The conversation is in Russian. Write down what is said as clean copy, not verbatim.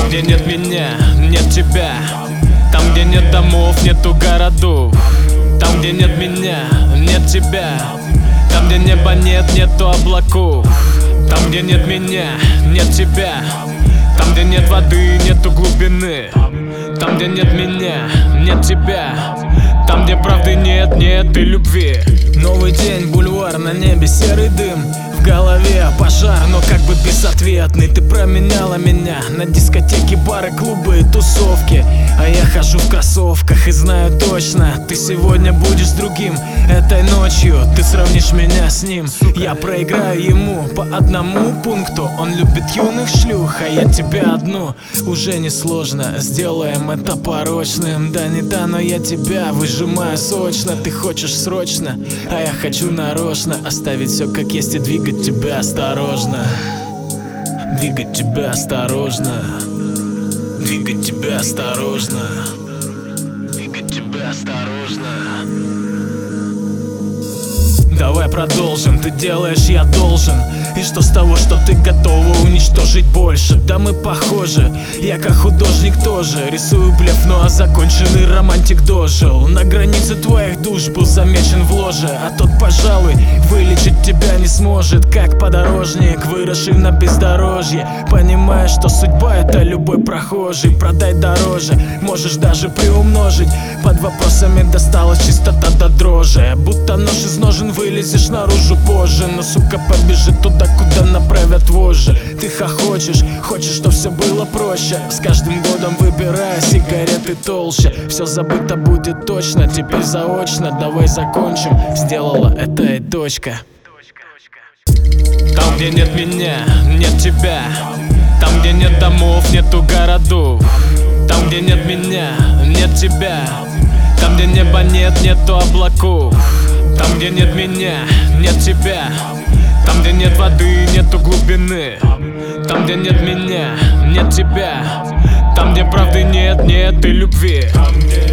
где нет меня, нет тебя. Там, где нет домов, нету городов. Там, где нет меня, нет тебя. Там, где неба нет, нету облаков. Там, где нет меня, нет тебя. Там, где нет воды, нету глубины. Там, где нет меня, нет тебя. Там, где правды нет, нет и любви. Новый день, бульвар, на небе серый дым. В голове пожар, но как бы безответный. Ты променяла меня на дискотеки, бары, клубы и тусовки. А я хожу в кроссовках и знаю точно, ты сегодня будешь другим. Этой ночью ты сравнишь меня с ним. Я проиграю ему по одному пункту. Он любит юных шлюх, а я тебя одну. Уже не сложно, сделаем это порочным. Да не да, но я тебя выжимаю сочно. Ты хочешь срочно, а я хочу нарочно оставить все как есть и двигать тебя осторожно. Двигать тебя осторожно. Двигать тебя осторожно. Двигать тебя осторожно. Давай продолжим, ты делаешь, я должен. И что с того, что ты готова уничтожить больше? Да мы похожи, я как художник тоже. Рисую блеф, ну а законченный романтик дожил. На границе твоих душ был замечен в ложе. А тот, пожалуй, вылечить тебя не сможет. Как подорожник, выросший на бездорожье. Понимаешь, что судьба это любой прохожий. Продай дороже, можешь даже приумножить. Под вопросами досталась чистота до дрожи. Будто нож из ножен вылезешь наружу позже. Но сука побежит туда, куда направят вожжи. Ты хохочешь, хочешь, что все было проще. С каждым годом выбирая сигареты толще. Все забыто будет точно, теперь заочно. Давай закончим, сделала это и точка. Там, где нет меня, нет тебя. Там, где нет домов, нету городов. Там, где нет меня, нет тебя. Там, где неба нет, нету облаков. Там, где нет меня, нет тебя. Там, где нет воды, нету глубины. Там, где нет меня, нет тебя. Там, где правды нет, нет и любви.